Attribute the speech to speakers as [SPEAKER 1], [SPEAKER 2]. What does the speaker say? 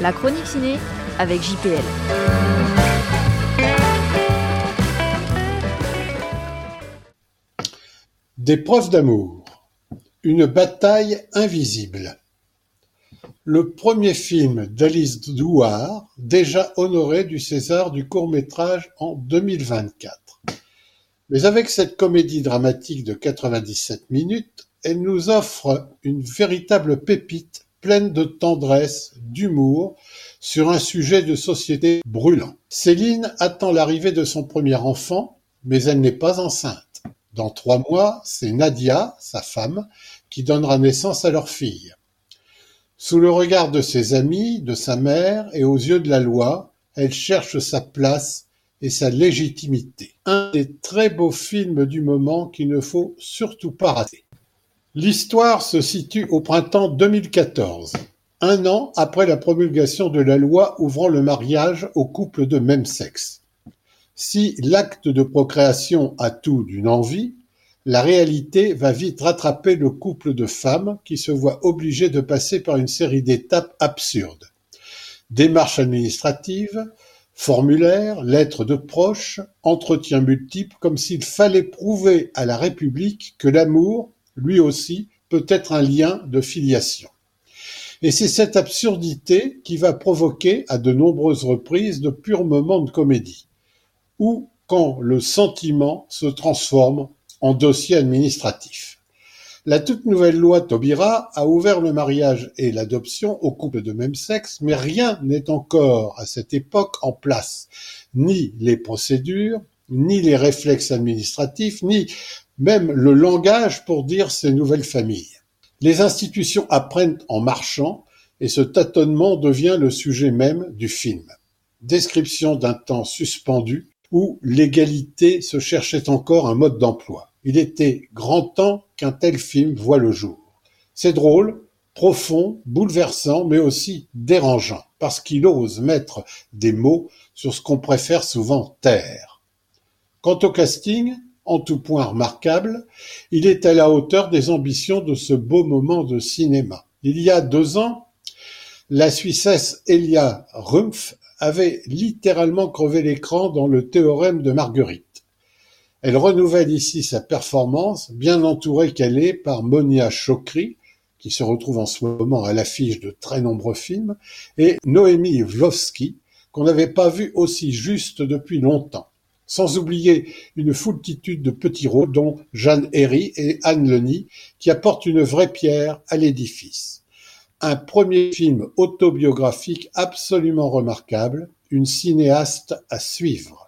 [SPEAKER 1] La chronique ciné avec JPL.
[SPEAKER 2] Des preuves d'amour. Une bataille invisible. Le premier film d'Alice Douard, déjà honoré du César du court-métrage en 2024. Mais avec cette comédie dramatique de 97 minutes, elle nous offre une véritable pépite pleine de tendresse, d'humour, sur un sujet de société brûlant. Céline attend l'arrivée de son premier enfant, mais elle n'est pas enceinte. Dans 3 mois, c'est Nadia, sa femme, qui donnera naissance à leur fille. Sous le regard de ses amis, de sa mère et aux yeux de la loi, elle cherche sa place et sa légitimité. Un des très beaux films du moment qu'il ne faut surtout pas rater. L'histoire se situe au printemps 2014, un an après la promulgation de la loi ouvrant le mariage aux couples de même sexe. Si l'acte de procréation a tout d'une envie, la réalité va vite rattraper le couple de femmes qui se voit obligé de passer par une série d'étapes absurdes. Démarches administratives, formulaires, lettres de proches, entretiens multiples, comme s'il fallait prouver à la République que l'amour, lui aussi, peut être un lien de filiation. Et c'est cette absurdité qui va provoquer à de nombreuses reprises de purs moments de comédie, ou quand le sentiment se transforme en dossier administratif. La toute nouvelle loi Taubira a ouvert le mariage et l'adoption aux couples de même sexe, mais rien n'est encore à cette époque en place. Ni les procédures, ni les réflexes administratifs, ni même le langage pour dire ces nouvelles familles. Les institutions apprennent en marchant et ce tâtonnement devient le sujet même du film. Description d'un temps suspendu où l'égalité se cherchait encore un mode d'emploi. Il était grand temps qu'un tel film voie le jour. C'est drôle, profond, bouleversant, mais aussi dérangeant, parce qu'il ose mettre des mots sur ce qu'on préfère souvent taire. Quant au casting, en tout point remarquable, il est à la hauteur des ambitions de ce beau moment de cinéma. Il y a 2 ans, la Suissesse Elia Rumpf avait littéralement crevé l'écran dans Le théorème de Marguerite. Elle renouvelle ici sa performance, bien entourée qu'elle est par Monia Chokri, qui se retrouve en ce moment à l'affiche de très nombreux films, et Noémie Wlowski, qu'on n'avait pas vu aussi juste depuis longtemps. Sans oublier une foultitude de petits rôles, dont Jeanne Herry et Anne Leny, qui apportent une vraie pierre à l'édifice. Un premier film autobiographique absolument remarquable, une cinéaste à suivre.